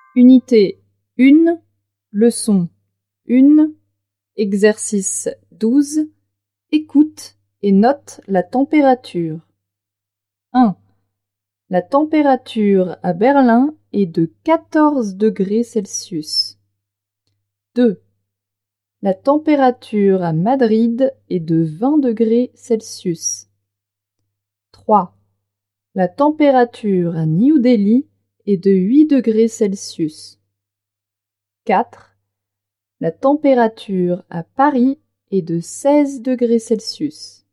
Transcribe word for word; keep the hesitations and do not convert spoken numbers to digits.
Unité un, leçon un, exercice douze, écoute et note la température. un. La température à Berlin est de quatorze degrés Celsius. deux. La température à Madrid est de vingt degrés Celsius. trois. La température à New Delhi est de huit degrés Celsius. quatre. La température à Paris est de seize degrés Celsius.